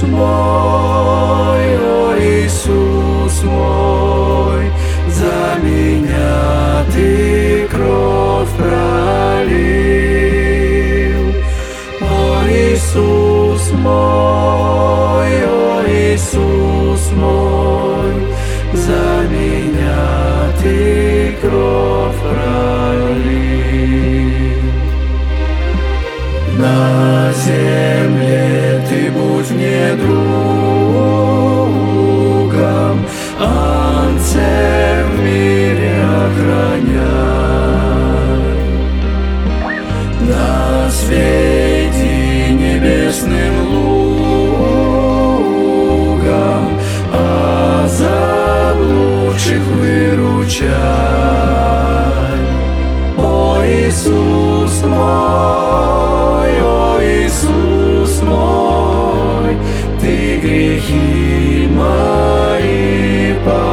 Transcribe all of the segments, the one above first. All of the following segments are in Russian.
мой, о Иисус мой, за меня Ты кровь пролил. О Иисус мой, о Иисус мой, за меня Ты кровь пролил. На земле Ты будь мне другом, ангелов в мире охраняй. Нас веди небесным лугом, а заблудших выручай. О Иисус мой, о Иисус мой, Ты грехи мои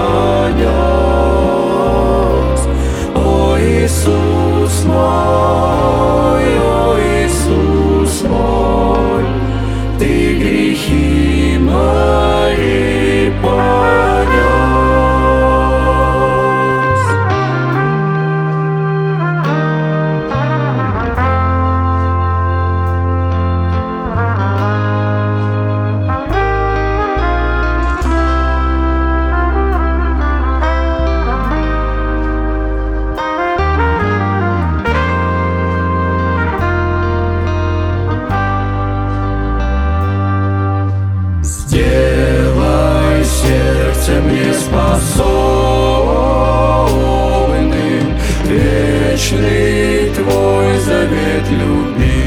понес. О Иисус мой, о Иисус мой, Ты грехи мои понес. Сделай сердце мне способным вечный Твой завет любить.